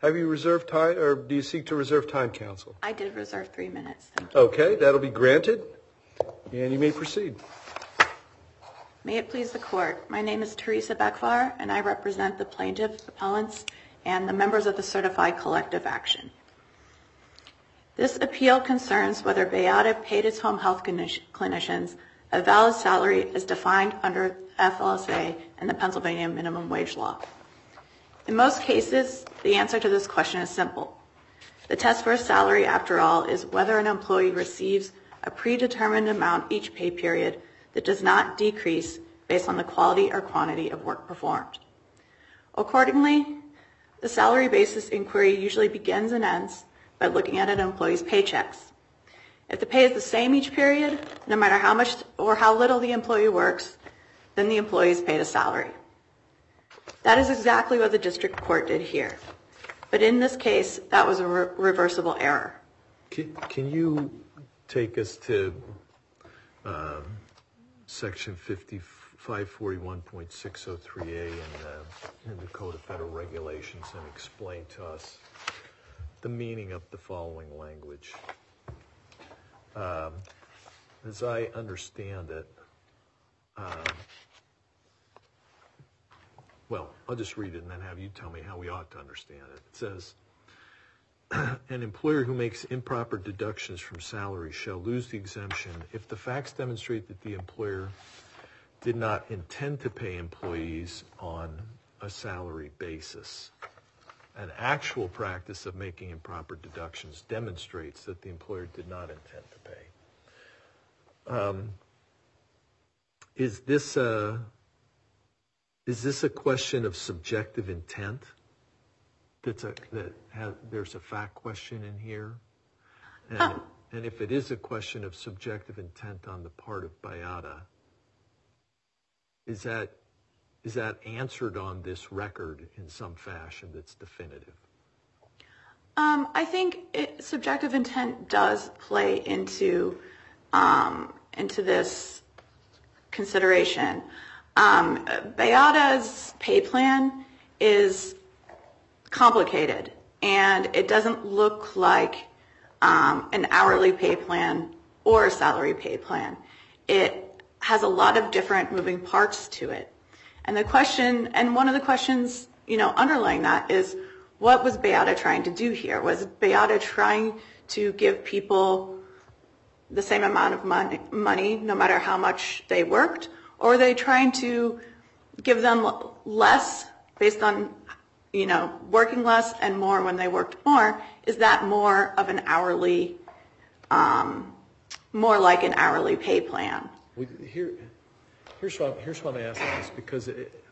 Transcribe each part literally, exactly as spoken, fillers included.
Have you reserved time, or do you seek to reserve time, counsel? I did reserve three minutes. Thank you. Okay, that'll be granted, and you may proceed. May it please the court. My name is Teresa Bekvar, and I represent the plaintiff, appellants, and the members of the Certified Collective Action. This appeal concerns whether Bayada paid its home health clinicians a valid salary as defined under F L S A and the Pennsylvania minimum wage law. In most cases, the answer to this question is simple. The test for a salary, after all, is whether an employee receives a predetermined amount each pay period that does not decrease based on the quality or quantity of work performed. Accordingly, the salary basis inquiry usually begins and ends by looking at an employee's paychecks. If the pay is the same each period, no matter how much or how little the employee works, then the employee is paid a salary. That is exactly what the district court did here. But in this case, that was a re- reversible error. Can, can you take us to um, section five forty-one point six oh three A in the, in the Code of Federal Regulations and explain to us the meaning of the following language? Um, as I understand it, um, well, I'll just read it and then have you tell me how we ought to understand it. It says, an employer who makes improper deductions from salary shall lose the exemption if the facts demonstrate that the employer did not intend to pay employees on a salary basis. An actual practice of making improper deductions demonstrates that the employer did not intend to pay. Um, is this a Is this a question of subjective intent? That's a, that has, there's a fact question in here? And, oh. and if it is a question of subjective intent on the part of Bayada, is that, is that answered on this record in some fashion that's definitive? Um, I think it, subjective intent does play into, um, into this consideration. Um, Bayada's pay plan is complicated, and it doesn't look like um, an hourly pay plan or a salary pay plan. It has a lot of different moving parts to it. And the question, and one of the questions, you know, underlying that is, what was Bayada trying to do here? Was Bayada trying to give people the same amount of money, money no matter how much they worked? Or are they trying to give them less based on, you know, working less and more when they worked more? Is that more of an hourly, um, more like an hourly pay plan? Well, here, here's why, here's why I'm asking this, because it,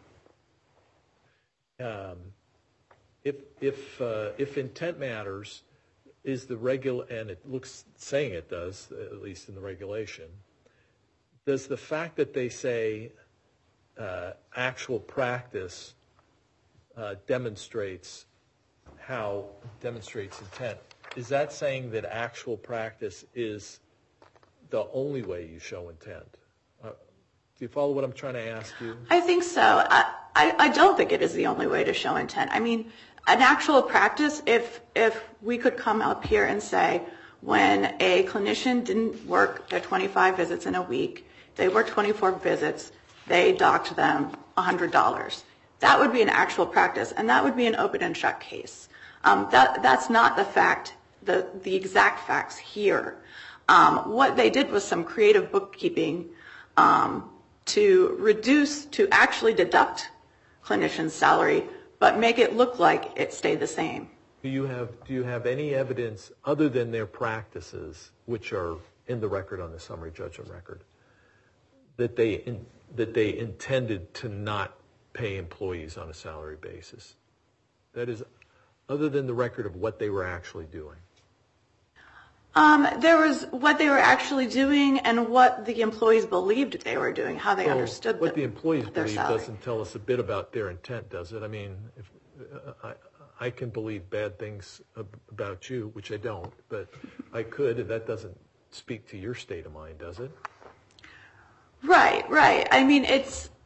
um, if if uh, if intent matters, is the regular, and it looks saying it does, at least in the regulation. Does the fact that they say uh, actual practice uh, demonstrates how demonstrates intent, is that saying that actual practice is the only way you show intent? Uh, do you follow what I'm trying to ask you? I think so. I, I, I don't think it is the only way to show intent. I mean, an actual practice, if if we could come up here and say when a clinician didn't work their twenty-five visits in a week, they worked twenty-four visits, they docked them one hundred dollars. That would be an actual practice, and that would be an open and shut case. Um, that that's not the fact, the the exact facts here. Um, what they did was some creative bookkeeping um, to reduce, to actually deduct clinicians' salary, but make it look like it stayed the same. Do you have do you have any evidence other than their practices, which are in the record on the summary judgment record, that they in, that they intended to not pay employees on a salary basis? That is, other than the record of what they were actually doing. Um, there was what they were actually doing and what the employees believed they were doing, how they well, understood what the, the employees their believe salary. Doesn't tell us a bit about their intent, does it? I mean, if, uh, I, I can believe bad things about you, which I don't, but I could, and that doesn't speak to your state of mind, does it? Right, right. I mean, it's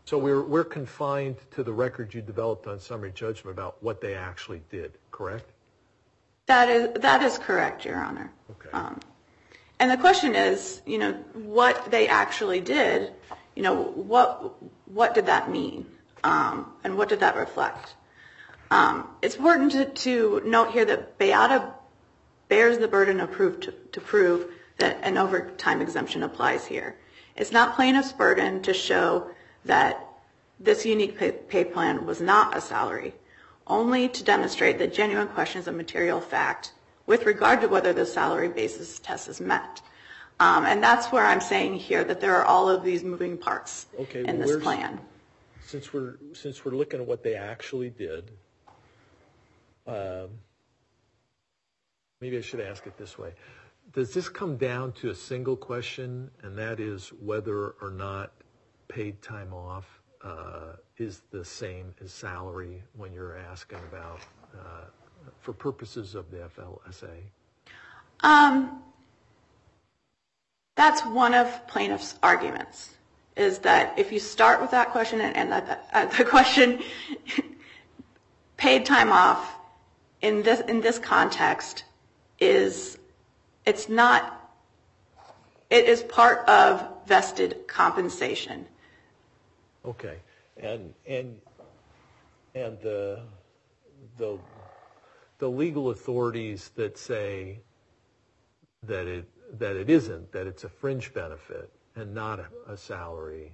So we're we're confined to the record you developed on summary judgment about what they actually did, correct? That is that is correct, Your Honor. Okay. Um, and the question is, you know, what they actually did. You know, what what did that mean, um, and what did that reflect? Um, it's important to, to note here that Beata bears the burden of proof to, to prove that an overtime exemption applies here. It's not plaintiff's burden to show that this unique pay, pay plan was not a salary, only to demonstrate the genuine questions of material fact with regard to whether the salary basis test is met. Um, and that's where I'm saying here that there are all of these moving parts okay, in well, this plan. Since we're since we're looking at what they actually did, um, maybe I should ask it this way. Does this come down to a single question, and that is whether or not paid time off uh, is the same as salary when you're asking about, uh, for purposes of the F L S A? Um, that's one of plaintiff's arguments, is that if you start with that question and, and that uh, the question, paid time off in this in this context is, it's not, it is part of vested compensation. Okay, and and and the the the legal authorities that say that it that it isn't, that it's a fringe benefit and not a, a salary,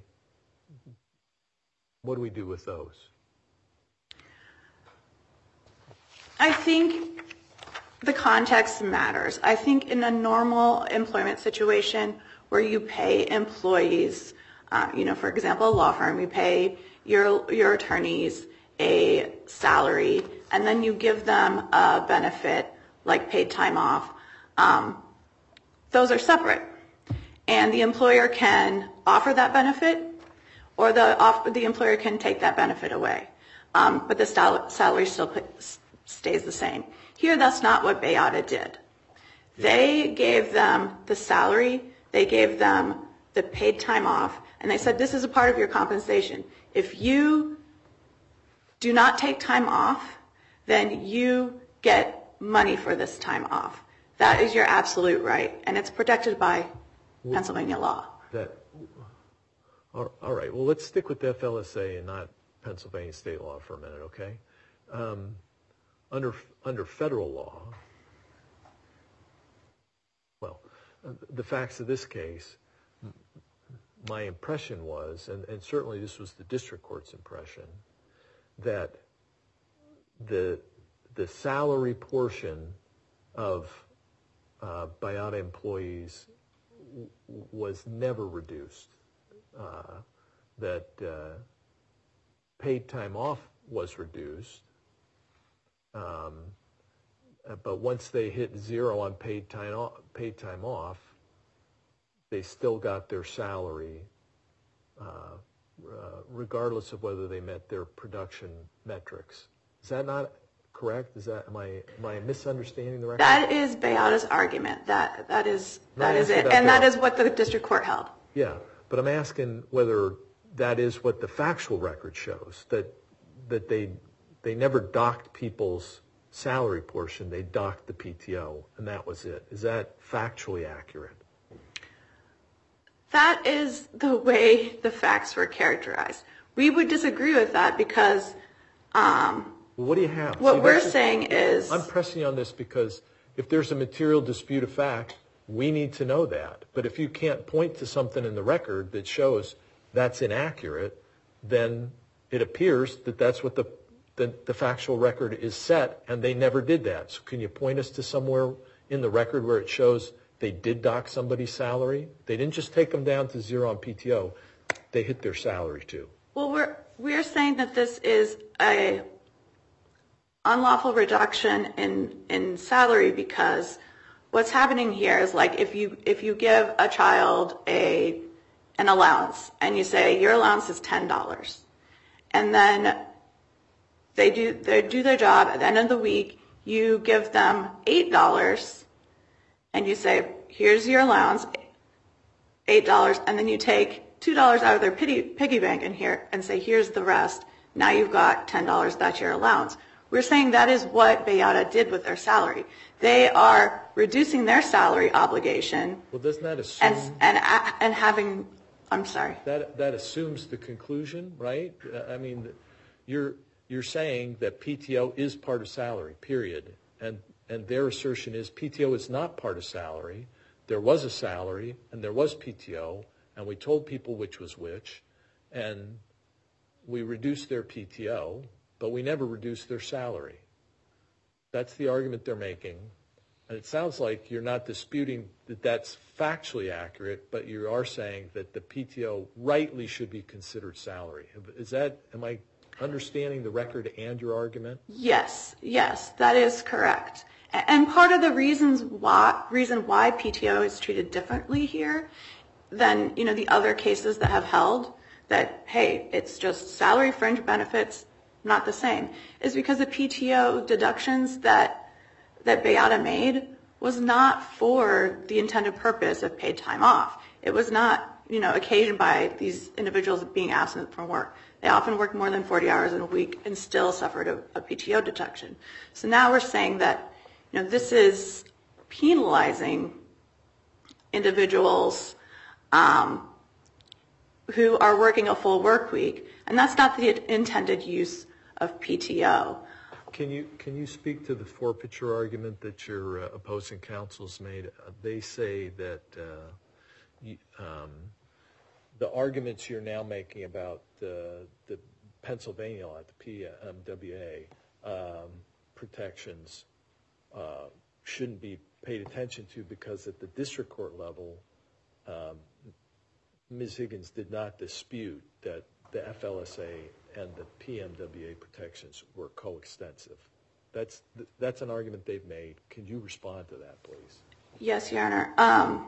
what do we do with those? I think the context matters. I think in a normal employment situation where you pay employees, uh, you know, for example, a law firm, you pay your your attorneys a salary, and then you give them a benefit like paid time off. Um, those are separate, and the employer can offer that benefit, or the off, the employer can take that benefit away, um, but the sal- salary still p- stays the same. Here, that's not what Beata did. They gave them the salary, they gave them the paid time off, and they said, this is a part of your compensation. If you do not take time off, then you get money for this time off. That is your absolute right, and it's protected by Pennsylvania law. That, all right, well, let's stick with the F L S A and not Pennsylvania state law for a minute, okay? Um, under under federal law, well, the facts of this case, my impression was, and, and certainly this was the district court's impression, that the the salary portion of uh, Beata employees w- was never reduced. Uh, that uh, paid time off was reduced, um, but once they hit zero on paid time off, paid time off, they still got their salary, uh, uh, regardless of whether they met their production metrics. Is that not correct? Is that am I am I misunderstanding the record? That is Beata's argument. That that is that No, is answer it, that and that though. is what the district court held. Yeah, but I'm asking whether that is what the factual record shows, that that they they never docked people's salary portion, they docked the P T O, and that was it. Is that factually accurate? That is the way the facts were characterized. We would disagree with that because um, Well, what do you have? what See, we're that's just- saying is I'm pressing you on this because if there's a material dispute of fact, we need to know that. But if you can't point to something in the record that shows that's inaccurate, then it appears that that's what the, the, the factual record is set, and they never did that. So can you point us to somewhere in the record where it shows they did dock somebody's salary? They didn't just take them down to zero on P T O. They hit their salary too. well, we're we're saying that this is a unlawful reduction in in salary because what's happening here is like if you if you give a child a an allowance and you say your allowance is ten dollars, and then they do they do their job at the end of the week, you give them eight dollars, and you say here's your allowance, eight dollars, and then you take two dollars out of their piggy, piggy bank and here and say, here's the rest. Now you've got ten dollars, that's your allowance. We're saying that is what Bayada did with their salary. They are reducing their salary obligation. Well, doesn't that assume and and and having? I'm sorry. That that assumes the conclusion, right? I mean, you're you're saying that P T O is part of salary, period, and and their assertion is P T O is not part of salary. There was a salary and there was P T O, and we told people which was which, and we reduced their P T O, but we never reduced their salary. That's the argument they're making. And it sounds like you're not disputing that that's factually accurate, but you are saying that the P T O rightly should be considered salary. Is that, am I understanding the record and your argument? Yes, yes, that is correct. And part of the reasons why, reason why P T O is treated differently here than, you know, the other cases that have held that, hey, it's just salary fringe benefits, not the same, is because the P T O deductions that that Bayada made was not for the intended purpose of paid time off. It was not, you know, occasioned by these individuals being absent from work. They often worked more than forty hours in a week and still suffered a, a P T O deduction. So now we're saying that, you know, this is penalizing individuals um, who are working a full work week, and that's not the intended use of P T O. Can you can you speak to the forfeiture argument that your uh, opposing counsels made? Uh, they say that uh, you, um, the arguments you're now making about the the Pennsylvania law, the P M W A um, protections uh, shouldn't be paid attention to because at the district court level, um, Miz Higgins did not dispute that the F L S A and the P M W A protections were coextensive. That's that's an argument they've made. Can you respond to that, please? Yes, Your Honor. Um,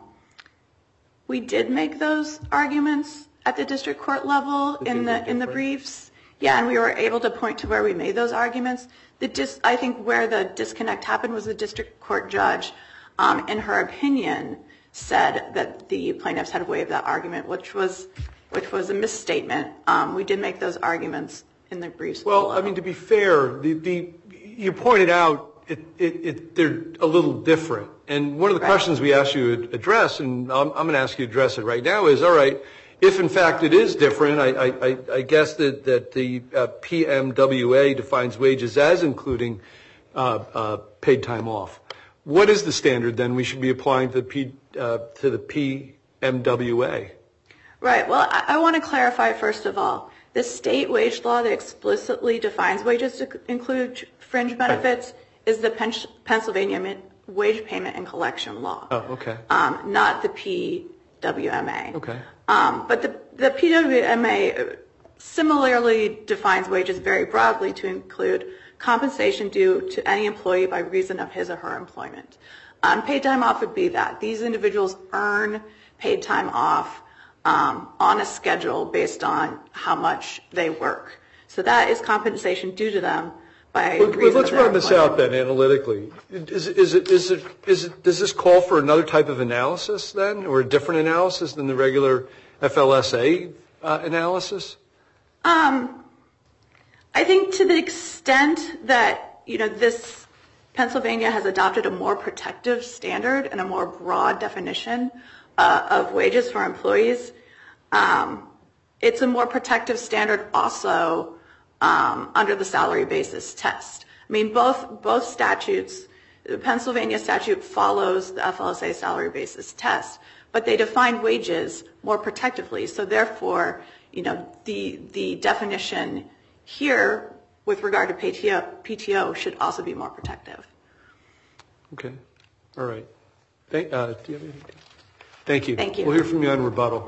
we did make those arguments at the district court level in the in the briefs. Yeah, and we were able to point to where we made those arguments. The dis- I think where the disconnect happened was the district court judge, um, in her opinion, said that the plaintiffs had waived that argument, which was which was a misstatement. Um, we did make those arguments in the briefs. Well, below. I mean, to be fair, the, the you pointed out it, it, it, they're a little different. And one of the right. questions we asked you to address, and I'm, I'm going to ask you to address it right now, is, all right, if in fact it is different, I, I, I guess that, that the uh, P M W A defines wages as including uh, uh, paid time off. What is the standard then we should be applying to the, P, uh, to the P M W A? Right. Well, I, I want to clarify, first of all, the state wage law that explicitly defines wages to include fringe benefits right. is the Pen- Pennsylvania Wage Payment and Collection Law. Oh, okay. Um, not the P W M A. Okay. Um, but the, the P W M A similarly defines wages very broadly to include compensation due to any employee by reason of his or her employment. Um, paid time off would be that. These individuals earn paid time off Um, on a schedule based on how much they work. So that is compensation due to them by well, reason let's of their run this out then analytically. Is, is it, is it, is it, does this call for another type of analysis then, or a different analysis than the regular F L S A uh, analysis? Um, I think to the extent that, you know, this Pennsylvania has adopted a more protective standard and a more broad definition Uh, of wages for employees, um, it's a more protective standard also um, under the salary basis test. I mean, both both statutes, the Pennsylvania statute follows the F L S A salary basis test, but they define wages more protectively. So therefore, you know, the the definition here with regard to P T O, P T O should also be more protective. Okay. All right. Thank, uh, do you have anything? Thank you. Thank you. We'll hear from you on rebuttal.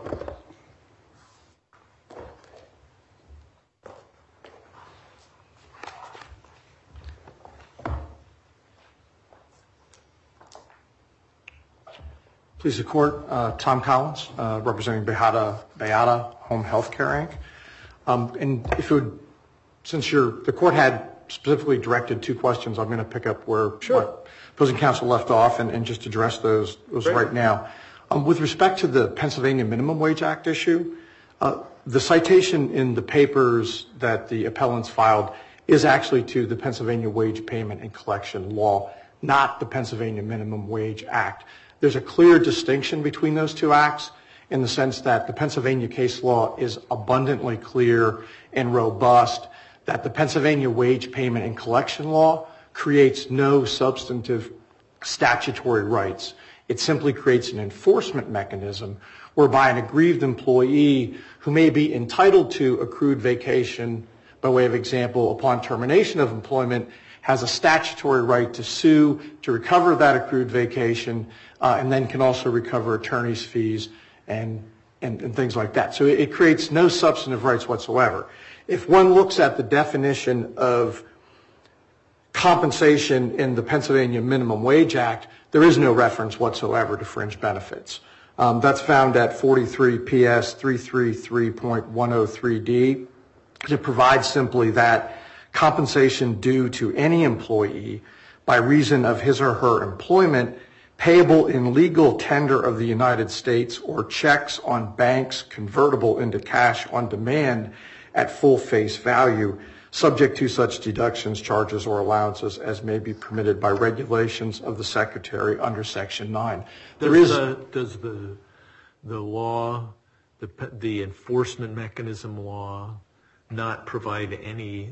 Please, the court. Uh, Tom Collins, uh, representing Bayada, Bayada Home Healthcare Incorporated. Um, and if it would, since you're, the court had specifically directed two questions, I'm going to pick up where sure. my opposing counsel left off and, and just address those, those right now. Um, with respect to the Pennsylvania Minimum Wage Act issue, Uh, the citation in the papers that the appellants filed is actually to the Pennsylvania Wage Payment and Collection Law, not the Pennsylvania Minimum Wage Act. There's a clear distinction between those two acts in the sense that the Pennsylvania case law is abundantly clear and robust, that the Pennsylvania Wage Payment and Collection Law creates no substantive statutory rights. It simply creates an enforcement mechanism whereby an aggrieved employee who may be entitled to accrued vacation, by way of example, upon termination of employment, has a statutory right to sue to recover that accrued vacation, uh, and then can also recover attorney's fees and, and, and things like that. So it, it creates no substantive rights whatsoever. If one looks at the definition of compensation in the Pennsylvania Minimum Wage Act, there is no reference whatsoever to fringe benefits. Um, that's found at forty-three P S three thirty-three point one oh three D. It provides simply that compensation due to any employee by reason of his or her employment payable in legal tender of the United States or checks on banks convertible into cash on demand at full face value, subject to such deductions, charges, or allowances as may be permitted by regulations of the Secretary under Section nine. Does, there is, the, does the the law, the the enforcement mechanism law, not provide any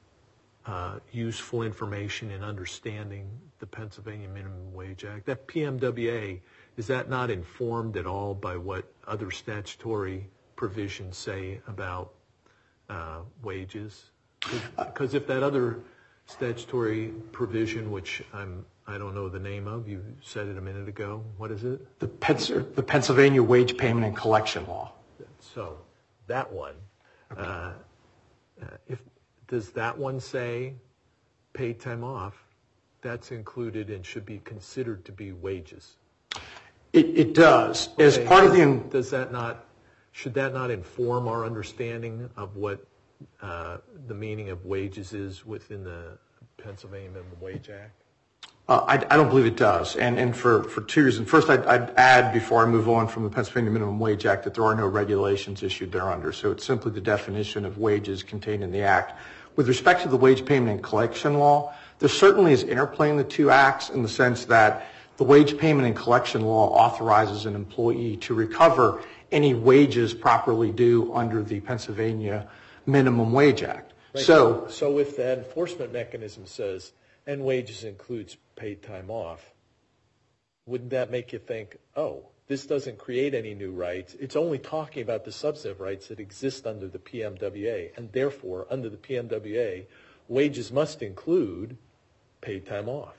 uh, useful information in understanding the Pennsylvania Minimum Wage Act? That P M W A, is that not informed at all by what other statutory provisions say about uh, wages? Because if that other statutory provision, which I'm, I don't know the name of, you said it a minute ago, what is it? The, Pens- the Pennsylvania Wage Payment and Collection Law. So that one, uh, if does that one say paid time off, that's included and should be considered to be wages? It, it does. Okay. As part of the... Does that not, should that not inform our understanding of what Uh, the meaning of wages is within the Pennsylvania Minimum Wage Act? Uh, I, I don't believe it does, and, and for, for two reasons. First, I'd, I'd add, before I move on from the Pennsylvania Minimum Wage Act, that there are no regulations issued thereunder, so it's simply the definition of wages contained in the Act. With respect to the Wage Payment and Collection Law, there certainly is interplay in the two acts in the sense that the Wage Payment and Collection Law authorizes an employee to recover any wages properly due under the Pennsylvania Minimum Wage Act. Right. So, so if that enforcement mechanism says, and wages includes paid time off, wouldn't that make you think, oh, this doesn't create any new rights. It's only talking about the substantive rights that exist under the P M W A, and therefore, under the P M W A, wages must include paid time off.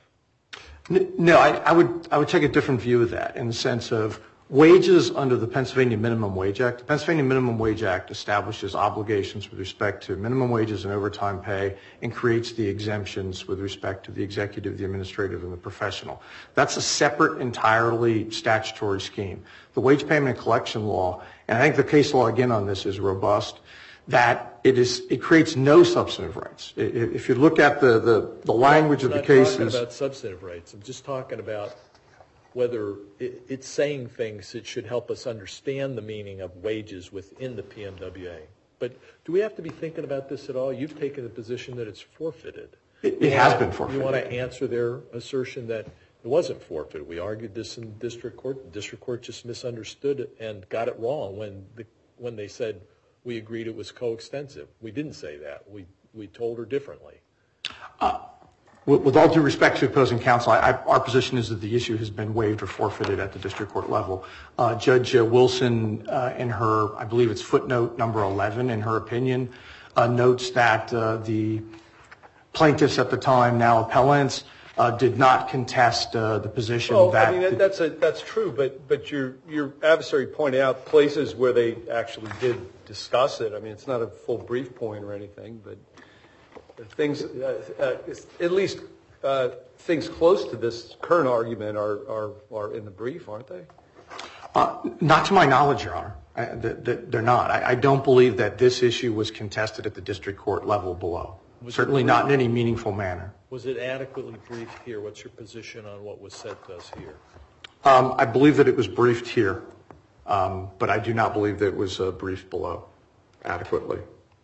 No, I, I would I would take a different view of that in the sense of wages under the Pennsylvania Minimum Wage Act. The Pennsylvania Minimum Wage Act establishes obligations with respect to minimum wages and overtime pay and creates the exemptions with respect to the executive, the administrative, and the professional. That's a separate, entirely statutory scheme. The Wage Payment and Collection Law, and I think the case law again on this is robust, that it is it creates no substantive rights. If you look at the, the, the language of the cases... I'm not talking about substantive rights. I'm just talking about whether it's saying things that should help us understand the meaning of wages within the P M W A. But do we have to be thinking about this at all? You've taken the position that it's forfeited. It, it has been forfeited. You want to answer their assertion that it wasn't forfeited. We argued this in district court. The district court just misunderstood it and got it wrong when the, when they said we agreed it was coextensive. We didn't say that. We, we told her differently. Uh, With all due respect to opposing counsel, I, I, our position is that the issue has been waived or forfeited at the district court level. Uh, Judge uh, Wilson, uh, in her, I believe it's footnote number eleven, in her opinion, uh, notes that uh, the plaintiffs at the time, now appellants, uh, did not contest uh, the position well, that... I mean, that, that's, a, that's true, but, but your, your adversary pointed out places where they actually did discuss it. I mean, it's not a full brief point or anything, but... Things, uh, uh, at least uh, things close to this current argument are, are, are in the brief, aren't they? Uh, not to my knowledge, Your Honor. I, they're not. I, I don't believe that this issue was contested at the district court level below. Was Certainly not in any meaningful manner. Was it adequately briefed here? What's your position on what was said to us here? Um, I believe that it was briefed here. Um, but I do not believe that it was uh, briefed below adequately.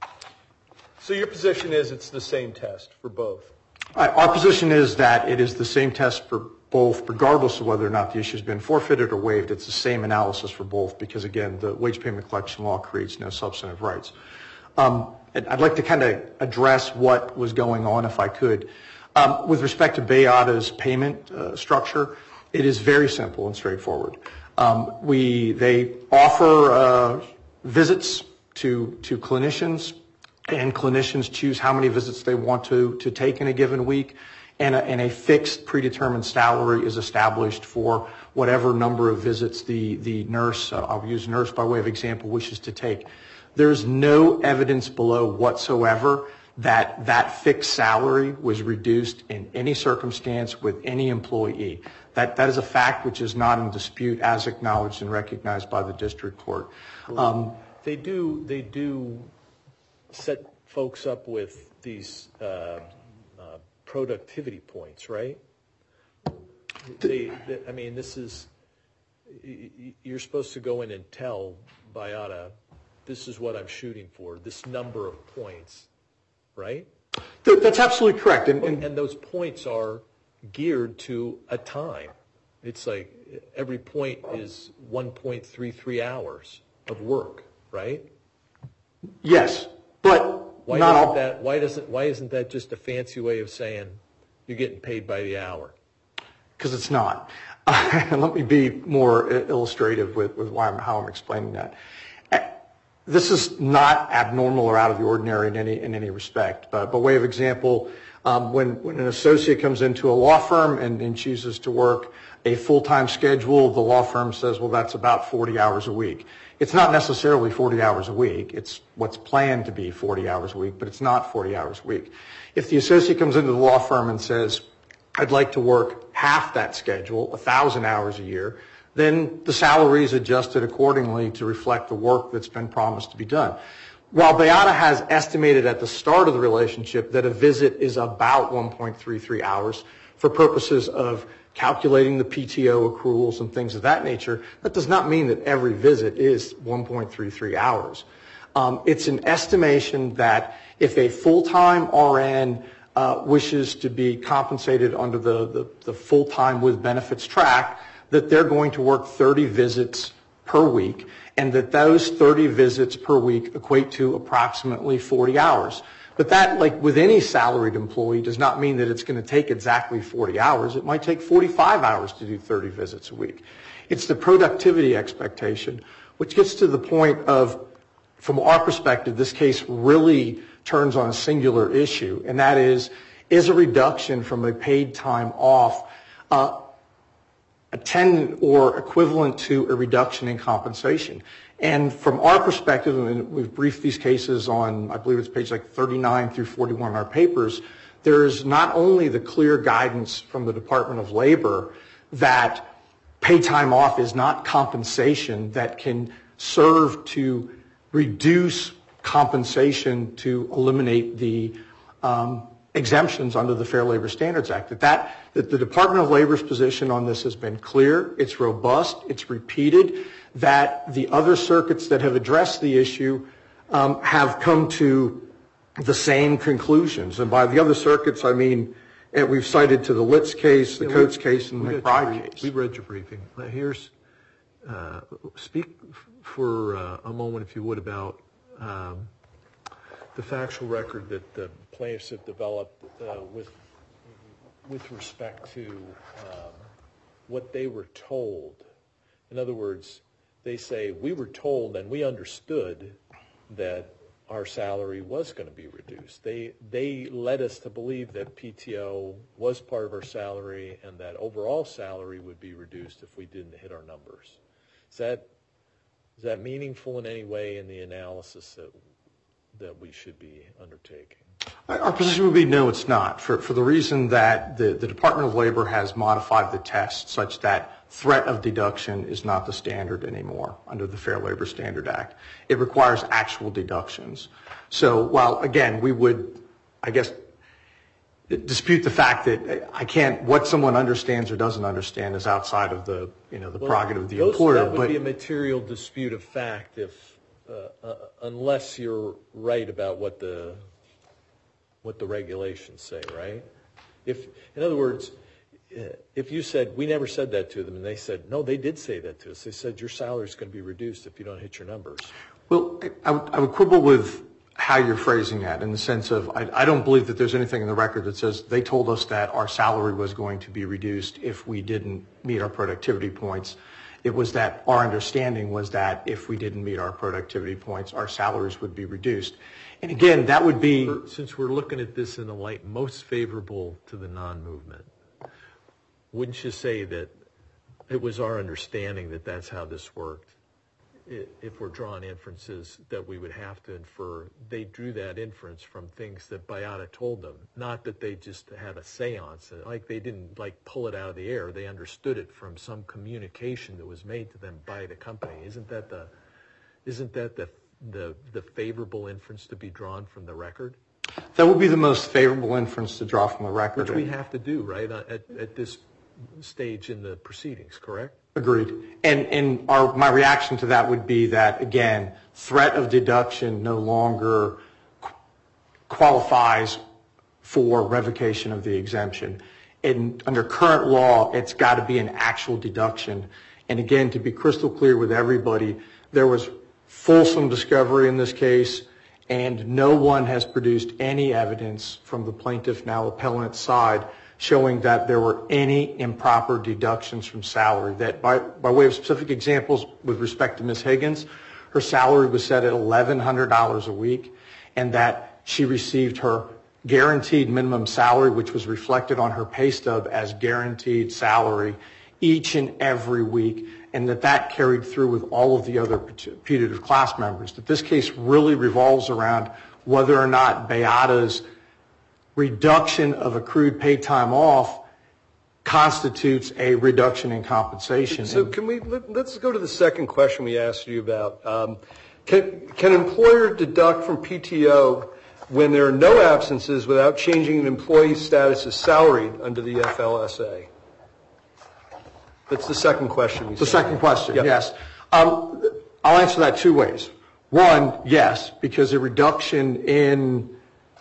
So your position is it's the same test for both? Uh, our position is that it is the same test for both, regardless of whether or not the issue has been forfeited or waived. It's the same analysis for both because, again, the wage payment collection law creates no substantive rights. Um, and I'd like to kind of address what was going on, if I could. Um, with respect to Bayada's payment uh, structure, it is very simple and straightforward. Um, we they offer uh, visits to to clinicians, and clinicians choose how many visits they want to to take in a given week, and a, and a fixed predetermined salary is established for whatever number of visits the the nurse, uh, I'll use nurse by way of example, wishes to take. There's no evidence below whatsoever that that fixed salary was reduced in any circumstance with any employee. That that is a fact which is not in dispute, as acknowledged and recognized by the district court. Um, they do they do set folks up with these uh, uh, productivity points, right? They, they, I mean, this is you're supposed to go in and tell Bayada, this is what I'm shooting for, this number of points, right? That's absolutely correct. And, and, and those points are geared to a time. It's like every point is one point three three hours of work, right? Yes, but why not doesn't all. that? Why doesn't? Why isn't that just a fancy way of saying you're getting paid by the hour? Because it's not. Uh, let me be more illustrative with, with why I'm, how I'm explaining that. This is not abnormal or out of the ordinary in any in any respect. But by way of example, um, when when an associate comes into a law firm and, and chooses to work a full-time schedule, the law firm says, well, that's about forty hours a week. It's not necessarily forty hours a week. It's what's planned to be forty hours a week, but it's not forty hours a week. If the associate comes into the law firm and says, I'd like to work half that schedule, one thousand hours a year, then the salary is adjusted accordingly to reflect the work that's been promised to be done. While Bayada has estimated at the start of the relationship that a visit is about one point three three hours for purposes of calculating the P T O accruals and things of that nature, that does not mean that every visit is one point three three hours. Um, it's an estimation that if a full-time R N uh, wishes to be compensated under the, the, the full-time with benefits track, that they're going to work thirty visits per week, and that those thirty visits per week equate to approximately forty hours. But that, like with any salaried employee, does not mean that it's going to take exactly forty hours. It might take forty-five hours to do thirty visits a week. It's the productivity expectation, which gets to the point of, from our perspective, this case really turns on a singular issue, and that is, is a reduction from a paid time off uh, attendant or equivalent to a reduction in compensation. And from our perspective, and we've briefed these cases on, I believe it's page like thirty-nine through forty-one in our papers, there is not only the clear guidance from the Department of Labor that paid time off is not compensation that can serve to reduce compensation to eliminate the um, exemptions under the Fair Labor Standards Act. That, that that the Department of Labor's position on this has been clear, it's robust, it's repeated, that the other circuits that have addressed the issue um, have come to the same conclusions. And by the other circuits, I mean, and we've cited to the Litz case, the yeah, Coates we, case, and the McBride case. We read your briefing. Here's, uh, speak for uh, a moment, if you would, about um, the factual record that the plaintiffs have developed uh, with with respect to um, what they were told. In other words, they say, we were told and we understood that our salary was going to be reduced. They they led us to believe that P T O was part of our salary and that overall salary would be reduced if we didn't hit our numbers. Is that is that meaningful in any way in the analysis that that we should be undertaking? Our position would be no, it's not, for, for the reason that the, the Department of Labor has modified the test such that threat of deduction is not the standard anymore under the Fair Labor Standard Act. It requires actual deductions. So while, again, we would, I guess, dispute the fact that I can't, what someone understands or doesn't understand is outside of the, you know, the Well, prerogative of the those, employer. That would but, be a material dispute of fact if, uh, uh, unless you're right about what the what the regulations say, right? If, in other words, uh, if you said, we never said that to them, and they said, no, they did say that to us. They said, your salary is going to be reduced if you don't hit your numbers. Well, I would, I would quibble with how you're phrasing that in the sense of, I, I don't believe that there's anything in the record that says they told us that our salary was going to be reduced if we didn't meet our productivity points. It was that our understanding was that if we didn't meet our productivity points, our salaries would be reduced. And again, that would be... Since we're looking at this in the light most favorable to the non-movement, wouldn't you say that it was our understanding that that's how this worked? If we're drawing inferences that we would have to infer, they drew that inference from things that Beata told them, not that they just had a seance, like they didn't like pull it out of the air. They understood it from some communication that was made to them by the company. Isn't that the, isn't that the, the, the favorable inference to be drawn from the record? That would be the most favorable inference to draw from the record. Which we have to do, right, at, at this stage in the proceedings, correct? Agreed. And and our my reaction to that would be that, again, threat of deduction no longer qualifies for revocation of the exemption. And under current law, it's got to be an actual deduction. And again, to be crystal clear with everybody, there was fulsome discovery in this case, and no one has produced any evidence from the plaintiff, now appellant side, showing that there were any improper deductions from salary. That by, by way of specific examples with respect to Miz Higgins, her salary was set at eleven hundred dollars a week, and that she received her guaranteed minimum salary, which was reflected on her pay stub as guaranteed salary each and every week, and that that carried through with all of the other putative class members. That this case really revolves around whether or not Beata's reduction of accrued paid time off constitutes a reduction in compensation. So can we, let, let's go to the second question we asked you about. Um, can, can an employer deduct from P T O when there are no absences without changing an employee's status as salaried under the F L S A? That's the second question we The said. second question, Yep. yes. Um, I'll answer that two ways. One, yes, because a reduction in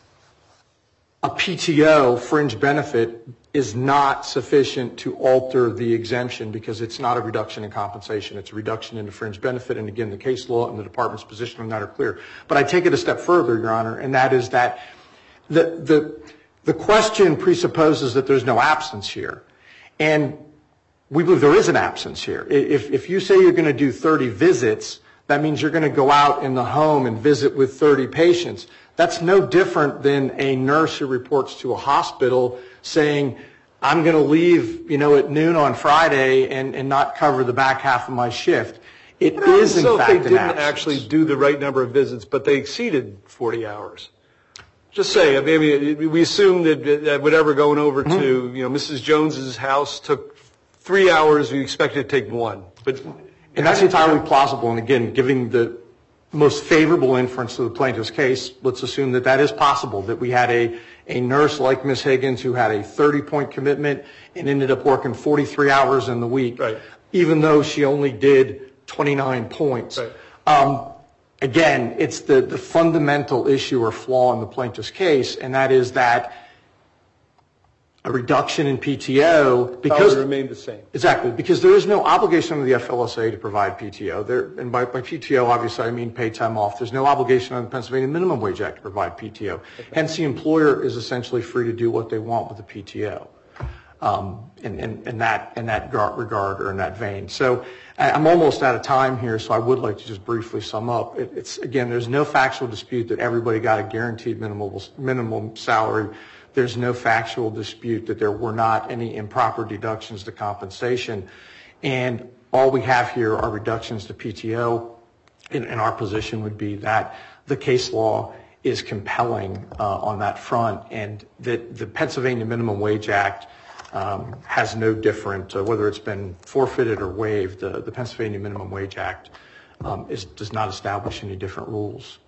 a P T O fringe benefit is not sufficient to alter the exemption because it's not a reduction in compensation. It's a reduction in the fringe benefit. And again, the case law and the department's position on that are clear. But I take it a step further, Your Honor, and that is that the, the, the question presupposes that there's no absence here. And we believe there is an absence here. If, if you say you're going to do thirty visits, that means you're going to go out in the home and visit with thirty patients. That's no different than a nurse who reports to a hospital saying, I'm going to leave, you know, at noon on Friday and, and not cover the back half of my shift. It is, in so fact, if they an didn't absence. actually do the right number of visits, but they exceeded forty hours. Just say, I mean, we assume that, that whatever going over mm-hmm. to, you know, Missus Jones's house took three hours, we expect it to take one. But and that's entirely plausible. And again, giving the most favorable inference to the plaintiff's case, let's assume that that is possible, that we had a, a nurse like Miz Higgins who had a thirty-point commitment and ended up working forty-three hours in the week, right. even though she only did twenty-nine points. Right. Um, again, it's the, the fundamental issue or flaw in the plaintiff's case, and that is that a reduction in P T O because it remained the same. Exactly, because there is no obligation under the F L S A to provide P T O. There, and by, by P T O, obviously, I mean paid time off. There's no obligation under the Pennsylvania Minimum Wage Act to provide P T O. Okay. Hence, the employer is essentially free to do what they want with the P T O. Um, in, in, in that in that regard or in that vein. So I'm almost out of time here, so I would like to just briefly sum up. It, it's again, there's no factual dispute that everybody got a guaranteed minimum minimum salary. There's no factual dispute that there were not any improper deductions to compensation. And all we have here are reductions to P T O. And, and our position would be that the case law is compelling uh, on that front, and that the Pennsylvania Minimum Wage Act um, has no different, uh, whether it's been forfeited or waived, uh, the Pennsylvania Minimum Wage Act um, is, does not establish any different rules.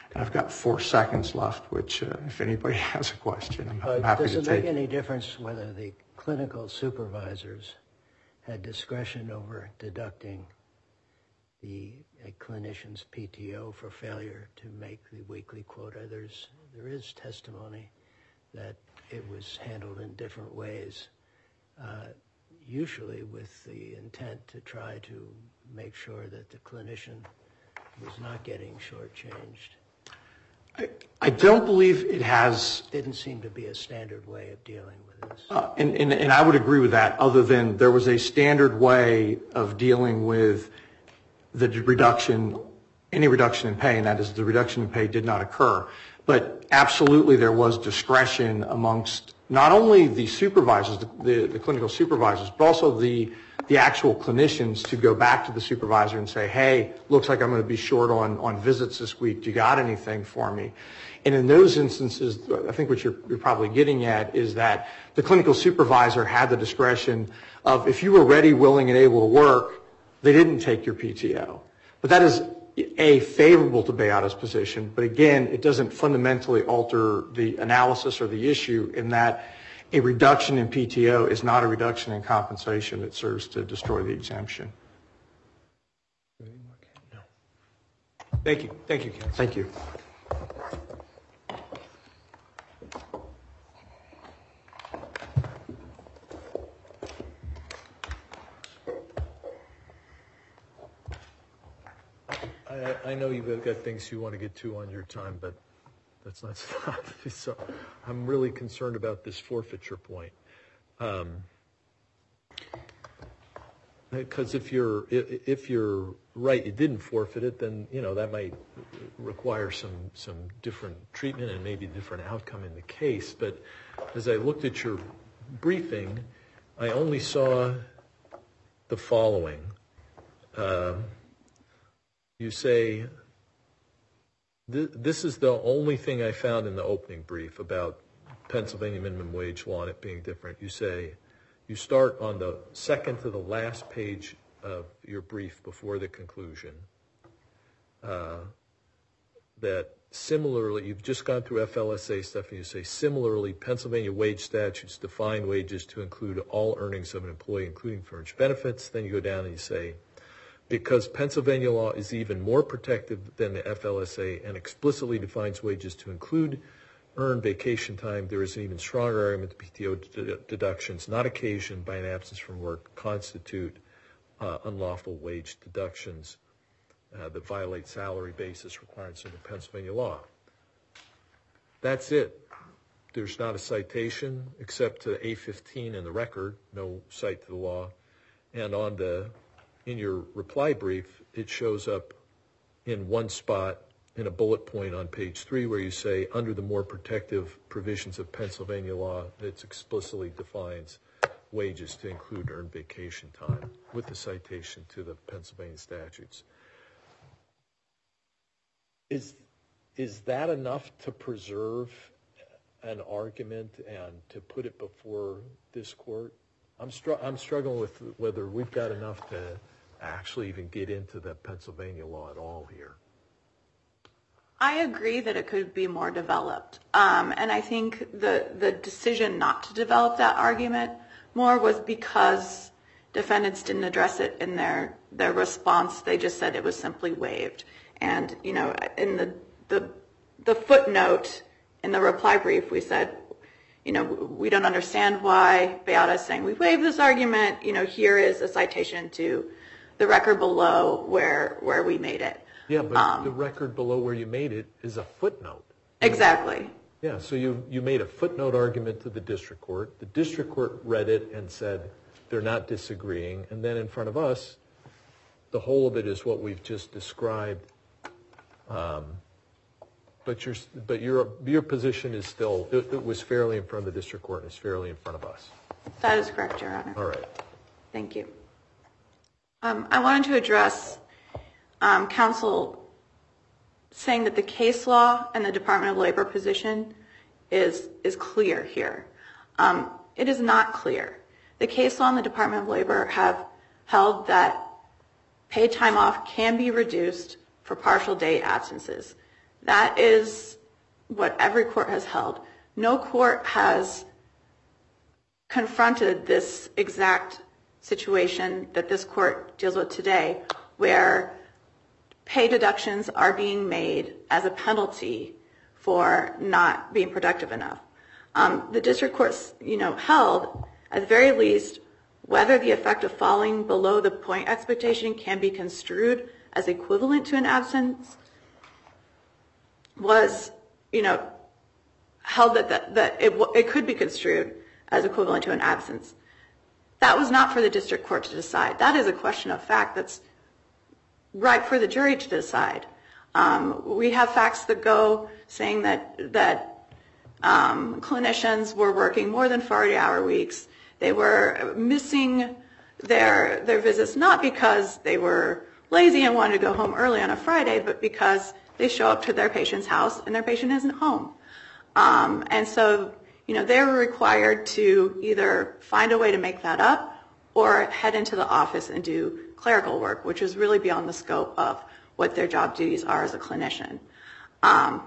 I've got four seconds left, which uh, if anybody has a question, I'm, I'm Uh, happy does to it take. make any difference whether the clinical supervisors had discretion over deducting the a clinician's P T O for failure to make the weekly quota? There's there is testimony that it was handled in different ways, uh, usually with the intent to try to make sure that the clinician was not getting shortchanged. I, I don't believe it has. Didn't seem to be a standard way of dealing with this. Uh, and, and, and I would agree with that, other than there was a standard way of dealing with the reduction, any reduction in pay, and that is the reduction in pay did not occur. But absolutely there was discretion amongst not only the supervisors, the, the, the clinical supervisors, but also the, the actual clinicians to go back to the supervisor and say, hey, looks like I'm going to be short on, on visits this week. Do you got anything for me? And in those instances, I think what you're, you're probably getting at is that the clinical supervisor had the discretion of if you were ready, willing, and able to work, they didn't take your P T O. But that is, A, favorable to Beata's position, but again, it doesn't fundamentally alter the analysis or the issue in that a reduction in P T O is not a reduction in compensation that serves to destroy the exemption. Thank you. Thank you, Ken. Thank you. I, I know you've got things you want to get to on your time, but that's not stop. So I'm really concerned about this forfeiture point. Um, because if you're if you're right, you didn't forfeit it, then you know that might require some some different treatment and maybe a different outcome in the case. But as I looked at your briefing, I only saw the following. Um, You say, this is the only thing I found in the opening brief about Pennsylvania minimum wage law and it being different. You say, you start on the second to the last page of your brief before the conclusion, uh, that similarly, you've just gone through F L S A stuff, and you say, similarly, Pennsylvania wage statutes define wages to include all earnings of an employee, including fringe benefits. Then you go down and you say, because Pennsylvania law is even more protective than the F L S A and explicitly defines wages to include earned vacation time, there is an even stronger argument that P T O d- deductions not occasioned by an absence from work constitute uh, unlawful wage deductions uh, that violate salary basis requirements under Pennsylvania law. That's it. There's not a citation except to A fifteen in the record, no cite to the law. And on the in your reply brief, it shows up in one spot in a bullet point on page three where you say, under the more protective provisions of Pennsylvania law, it explicitly defines wages to include earned vacation time with the citation to the Pennsylvania statutes. Is, is that enough to preserve an argument and to put it before this court? I'm, str- I'm struggling with whether we've got enough to actually even get into the Pennsylvania law at all here. I agree that it could be more developed. Um, and I think the, the decision not to develop that argument more was because defendants didn't address it in their, their response. They just said it was simply waived. And, you know, in the, the, the footnote in the reply brief, we said, you know, we don't understand why Beata is saying we waived this argument. You know, here is a citation to the record below where where we made it. Yeah, but um, the record below where you made it is a footnote. Exactly. Yeah, so you, you made a footnote argument to the district court. The district court read it and said they're not disagreeing. And then in front of us, the whole of it is what we've just described. Um, but your but your your position is still, it, it was fairly in front of the district court and it's fairly in front of us. That is correct, Your Honor. All right. Thank you. Um, I wanted to address um, counsel saying that the case law and the Department of Labor position is is clear here. Um, it is not clear. The case law and the Department of Labor have held that paid time off can be reduced for partial day absences. That is what every court has held. No court has confronted this exact situation that this court deals with today, where pay deductions are being made as a penalty for not being productive enough. Um, the district courts, you know, held, at the very least, whether the effect of falling below the point expectation can be construed as equivalent to an absence, was, you know, held that, that, that it, it could be construed as equivalent to an absence. That was not for the district court to decide. That is a question of fact that's right for the jury to decide. Um, we have facts that go saying that that um, clinicians were working more than forty-hour weeks. They were missing their their visits not because they were lazy and wanted to go home early on a Friday, but because they show up to their patient's house and their patient isn't home. Um, and so, you know, they were required to either find a way to make that up or head into the office and do clerical work, which is really beyond the scope of what their job duties are as a clinician. Um,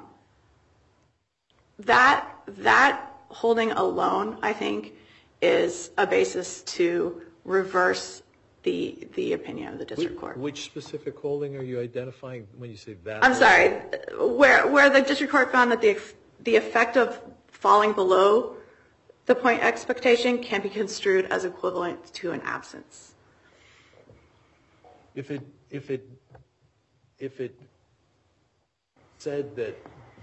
that that holding alone, I think, is a basis to reverse the the opinion of the district court. Which specific holding are you identifying when you say that? I'm sorry, where where the district court found that the the effect of falling below the point expectation can be construed as equivalent to an absence. If it if it if it said that,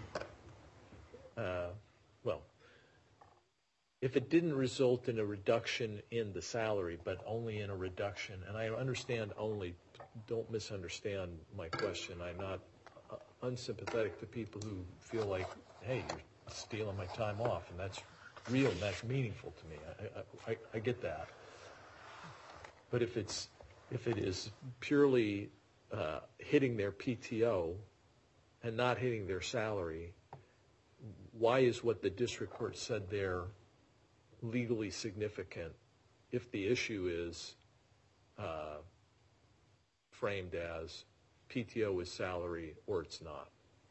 uh, well, if it didn't result in a reduction in the salary, but only in a reduction, and I understand only, don't misunderstand my question. I'm not uh, unsympathetic to people who feel like, hey, you're stealing my time off, and that's real and that's meaningful to me. I, I, I get that. But if it's if it is purely uh, hitting their P T O and not hitting their salary, why is what the district court said there legally significant if the issue is uh, framed as P T O is salary or it's not?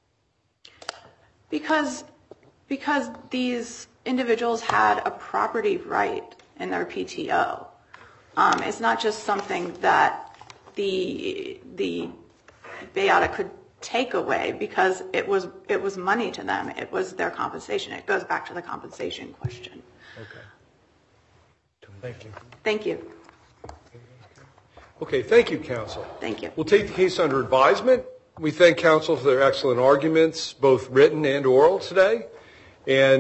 Because because these individuals had a property right in their P T O. Um, it's not just something that the the Beata could take away because it was it was money to them. It was their compensation. It goes back to the compensation question. Okay. Thank you. Thank you. Okay, thank you, counsel. Thank you. We'll take the case under advisement. We thank counsel for their excellent arguments, both written and oral today. And